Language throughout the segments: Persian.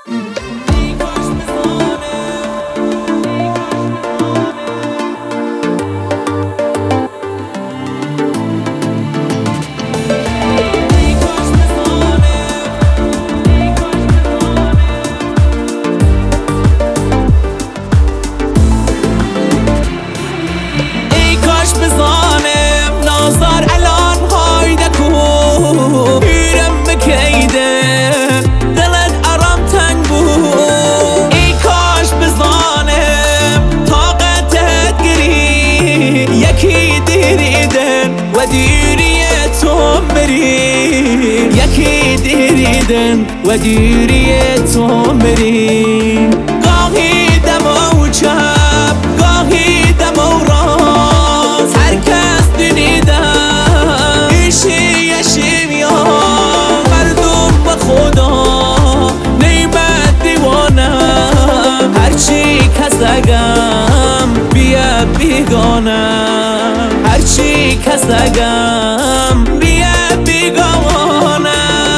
یکی دیریدن و دیری تو میری گاهی دم و چپ گاهی دم و راست هر کس دنیدن ایشی یشیم یا مردم و خدا نیمت دیوانه هرچی کس اگم بیا بیگانه هرچی کس اگم بیا بیگانه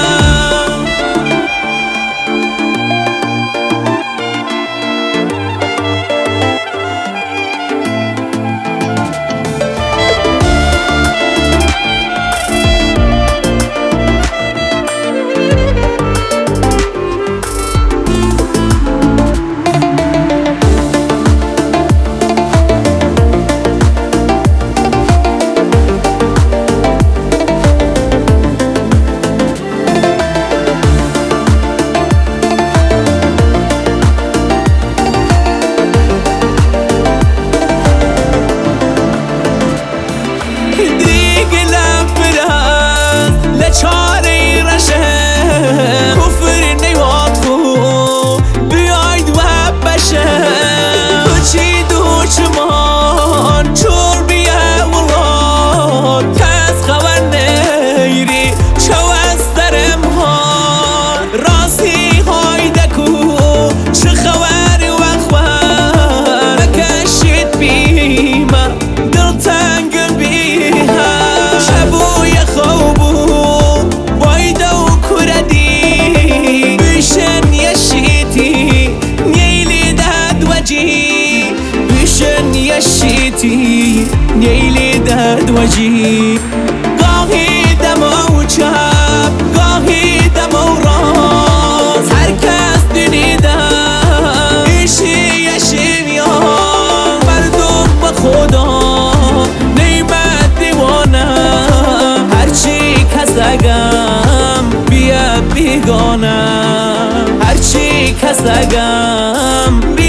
چاری رشه کفر نیوات خو بیاید و بشه چی دو چمان چور بیا ولاد کس خبر نیری چو از درم ها راستی های دکو چه خبر و اخبار نکشید بیمه دل تنگ بیه شبوی خوبو نیلی داد وجی گاهی دم و چپ گاهی دم و راست هر کس دنیدن ایشی یشیم یا مردم و خدا نیمت دیوانه هرچی کس اگم بیا بیگانه هرچی کس اگم